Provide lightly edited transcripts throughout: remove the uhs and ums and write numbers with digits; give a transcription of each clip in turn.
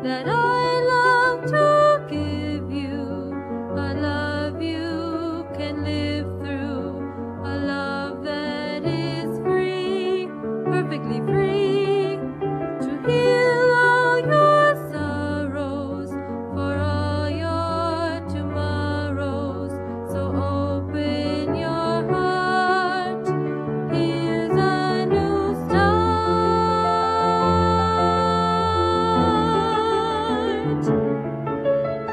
that I long to give you, a love you can live through, a love that is free, perfectly free, to heal all your sorrows, for all your tomorrows. So open your heart, here's a new start. I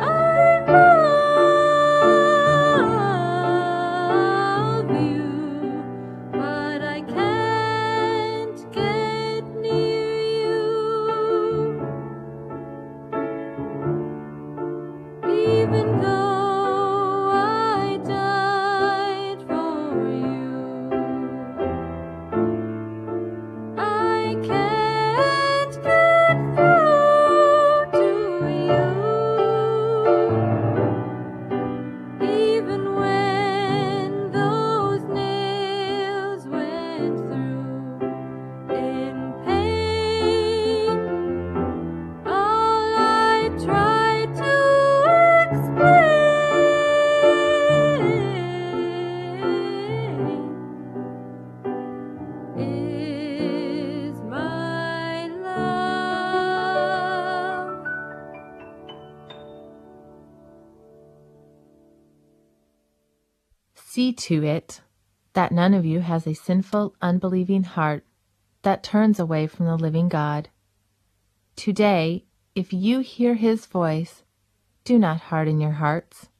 love you, but I can't get near you, even though I died for you. I can't get through to you, even when those nails went through in pain. All I tried to explain is my love. See to it that none of you has a sinful, unbelieving heart that turns away from the living God. Today, if you hear his voice, do not harden your hearts.